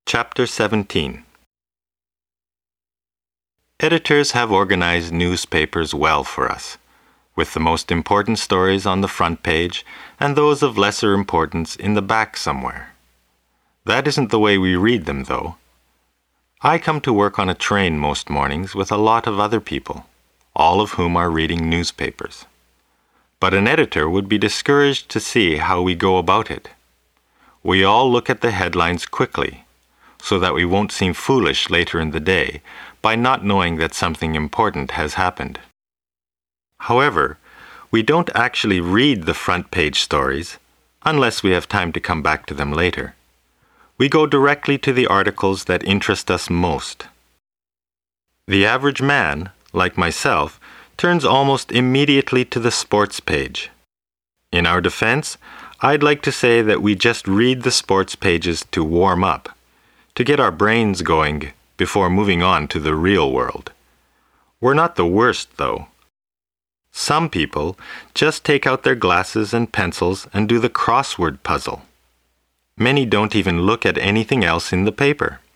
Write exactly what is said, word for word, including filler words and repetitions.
Chapter seventeen. Editors have organized newspapers well for us, with the most important stories on the front page and those of lesser importance in the back somewhere. That isn't the way we read them, though. I come to work on a train most mornings with a lot of other people, all of whom are reading newspapers. But an editor would be discouraged to see how we go about it. We all look at the headlines quickly, so that we won't seem foolish later in the day by not knowing that something important has happened. However, we don't actually read the front page stories unless we have time to come back to them later. We go directly to the articles that interest us most. The average man, like myself, turns almost immediately to the sports page. In our defense, I'd like to say that we just read the sports pages to warm up, to get our brains going before moving on to the real world. We're not the worst, though. Some people just take out their glasses and pencils and do the crossword puzzle. Many don't even look at anything else in the paper.